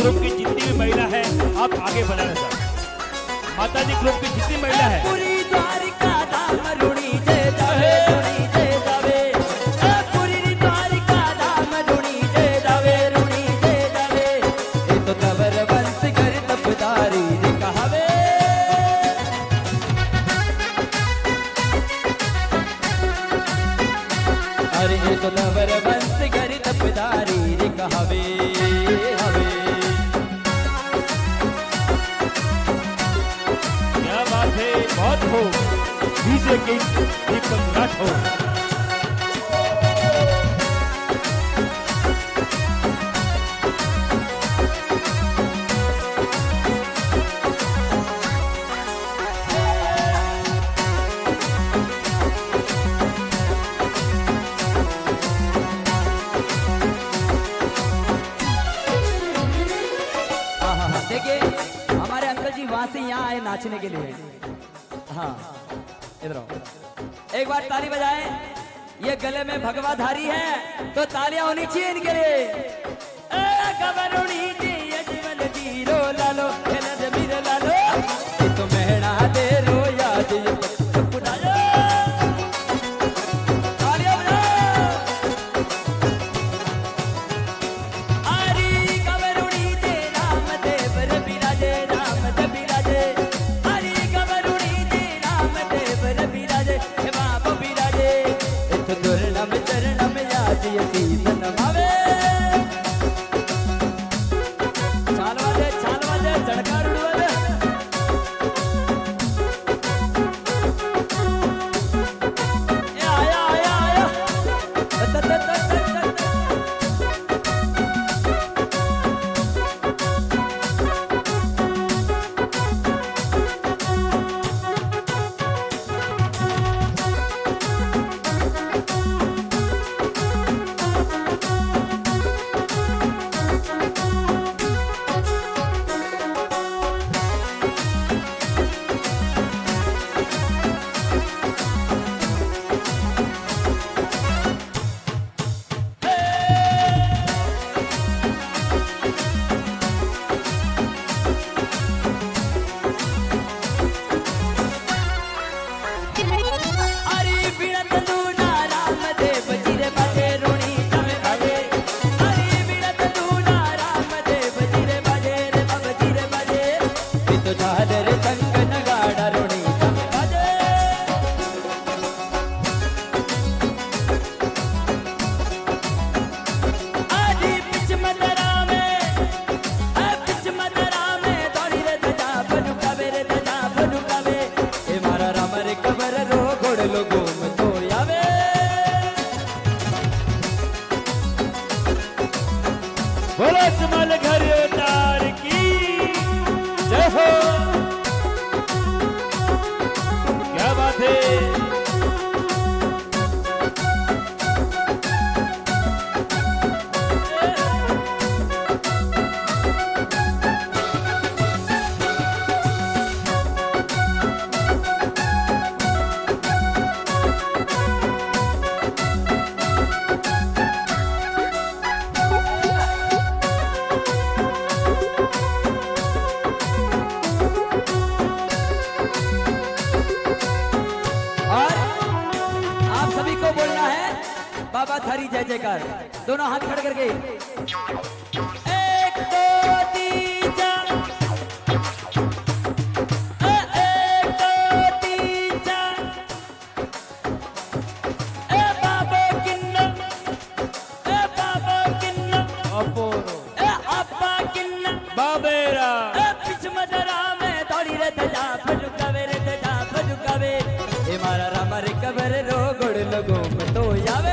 Group की जितनी भी महिला है आप आगे बढ़ाना सर। माता जी ग्रुप की जितनी महिला है पूरी द्वारिका धाम रुणी जय जावे रुणी जय जावे पूरी द्वारिका धाम रुणी जय जावे रुणी जय जावे ये तो कबर वंश कर तपदारी रे कहावे अरे ये तो कबर वंश कर तपदारी रे कहावे हवे बहुत हो डीजे किंग दीपक राठौर। देखिए हमारे अंकल जी वहां से यहाँ आए नाचने के लिए। हाँ इधर आओ, एक बार ताली बजाए। ये गले में भगवाधारी है तो तालियां होनी चाहिए इनके लिए। लालो लालो तो मेहना दे रो याद घर उतार की जय हो। क्या बात है। बाबा थारी जय जयकार। दोनों हाथ खड़े करके एक दो तीन चार, एक दो तीन चार, ए बाबा किन्ना, ए बाबा किन्ना, अपोरो, ए अब्बा किन्ना, बाबेरा, ए पिछ मजरा में दौड़ी रे तजा फजुकावे रे तजा फजुकावे। ए मारा रामा रे कबर रो गुड़ लगो में तो यावे।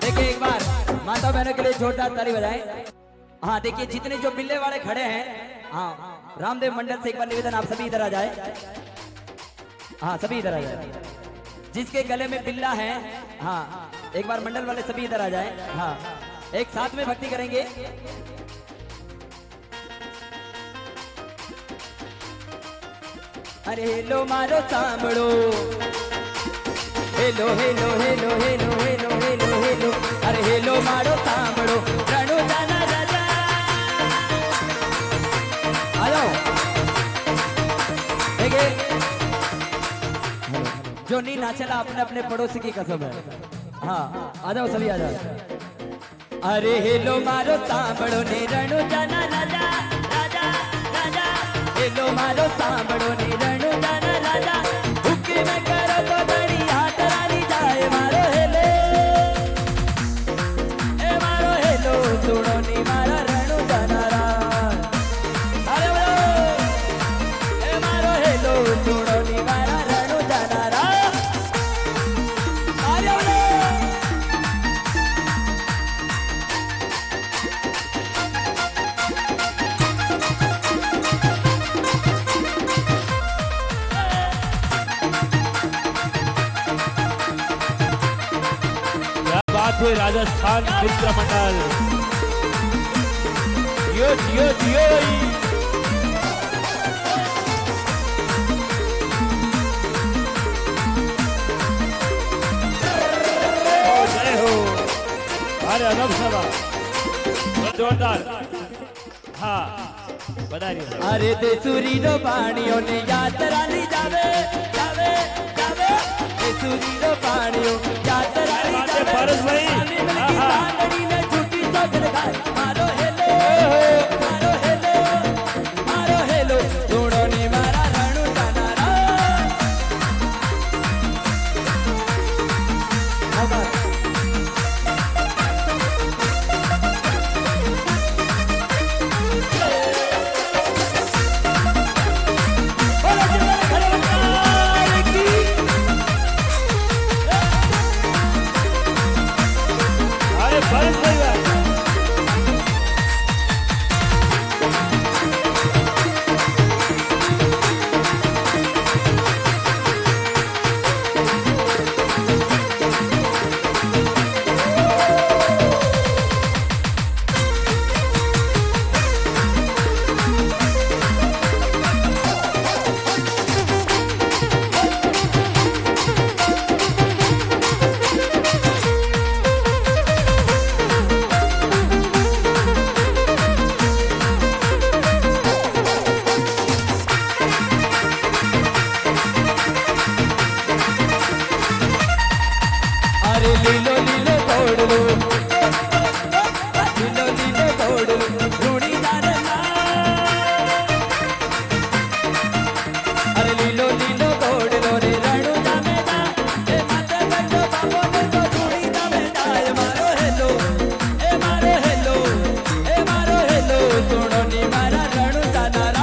देखिए एक बार माता बहनों के लिए जोरदार ताली बजाएं। हाँ देखिए जितने जो बिल्ले वाले खड़े हैं, हाँ रामदेव मंडल से एक बार निवेदन, आप सभी इधर आ जाए। हाँ सभी इधर आ जाए, जिसके गले में बिल्ला है, हाँ एक बार मंडल वाले सभी इधर आ जाए। हाँ एक साथ में भक्ति करेंगे। अरे हेलो मारो सांभळो, hello hello hello hello hello hello hello, अरे हेलो मारो सांभळो रणु जाना राजा। आ जाओ देखिए, जो नहीं नाचला अपने अपने पड़ोसी की कसम है। हाँ आ जाओ सभी आ जाओ। अरे हेलो मारो सांभळो ने रणु जाना राजा राजा राजा, हेलो मारो सांभळो ने रणु जाना राजा, हुक्की में करो तो धड़ी हाथ रानी जाए मारो हेलो, ए मारो हेलो सुनो नी मारा रणु जाना रा। अरे बोलो ए मारो हेलो सुनो नी मारा रणु जाना रा। अरे बोलो थे राजस्थान मित्र मंडल। जियो जियो जियो। जय हो अरे अनब सभा जोरदार। हाँ बधाई। अरे देसुरी रो पानियों ने यात्रा नहीं जावे जावे जावे, देसुरी रो पानियों यात्रा नहीं जावे। परस भाई सांगड़ी ने झूठी सगड़ खाए मारो हेलो मारो हेलो मारो हेलो सुनो नी मारा रणु जाना रा। लीलो लीलो तोड़ लो, लीलो लीलो तोड़ लो रूड़ी जाने ना। अरे लीलो लीलो तोड़ लो रे रणु जाने ना, ए माते बंदो बाबो ने तो रूड़ी जाने ना। ए मारो हेलो ए मारो हेलो ए मारो हेलो सुनो नी मारा रणु जाना रा।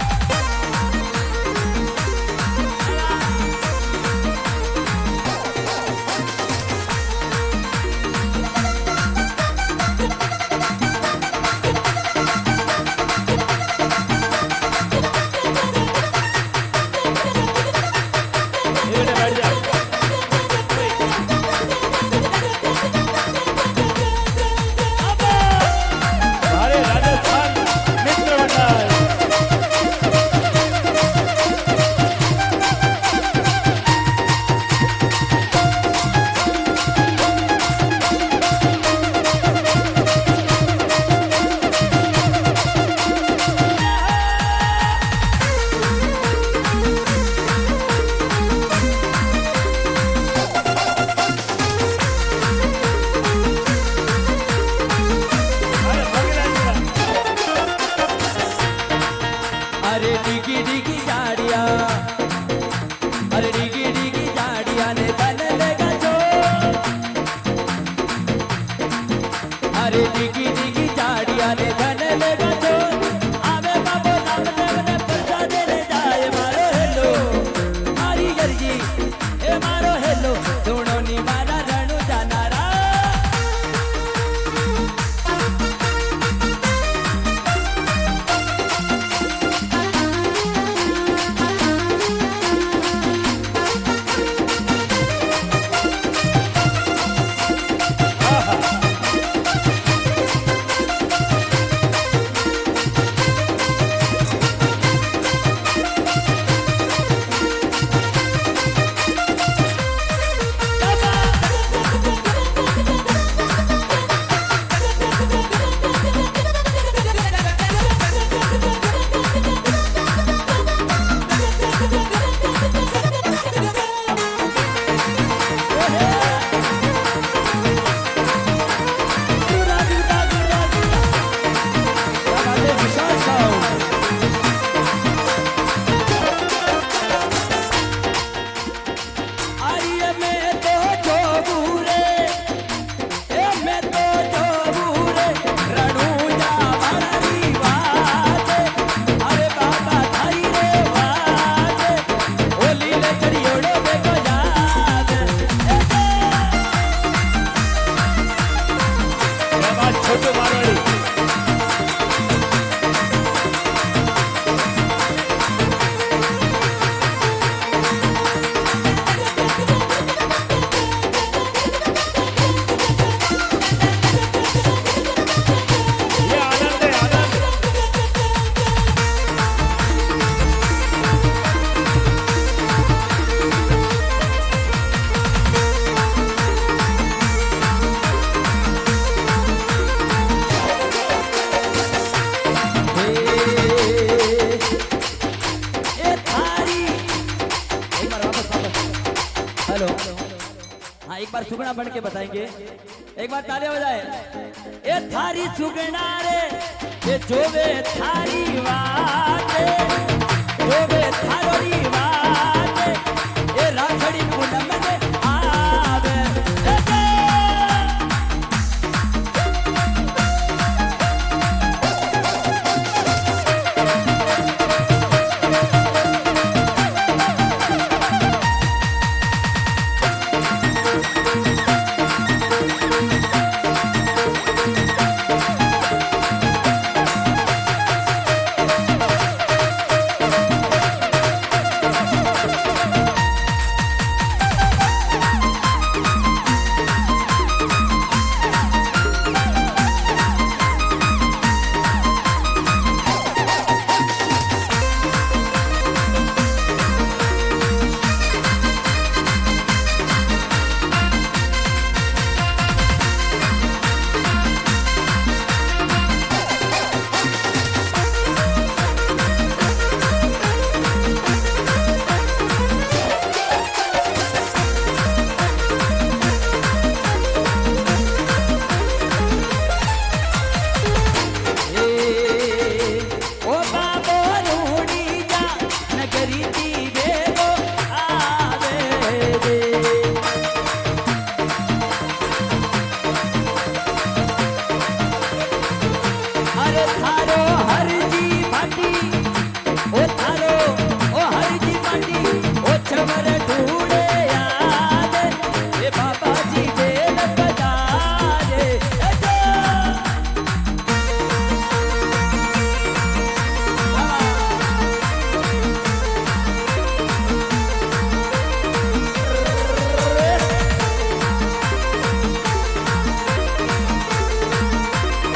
अरे डिगी डिगी गाड़िया, अरे डिगी डिगी गाड़िया ने बन लेगा जो। अरे डिगी डिगी गाड़िया ने बन लेगा जो। आवे बाबो रामदेव ने प्रसाद देने जाए मारो हेलो मारी गर्जी ए मारो हेलो सुनो नी मारा रणु जाना रा। सुगना बन के बताएंगे। एक बार तालियां बजाए। ए थारी सुगना रे ये जोवे थारी वाटे, जोवे थारोरी वाटे, ये राखड़ी पूनम ने आवे।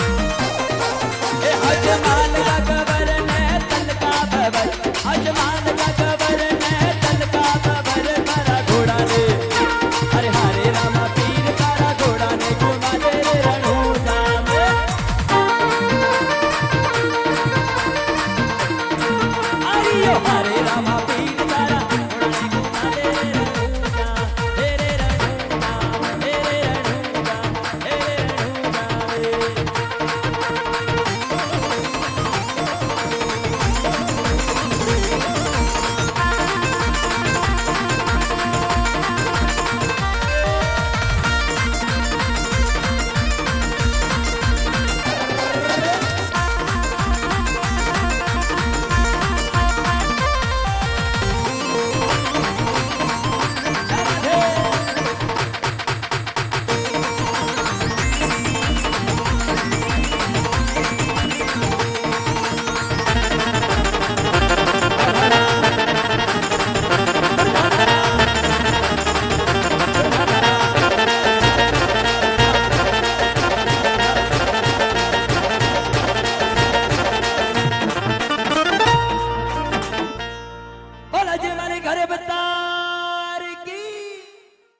अजमान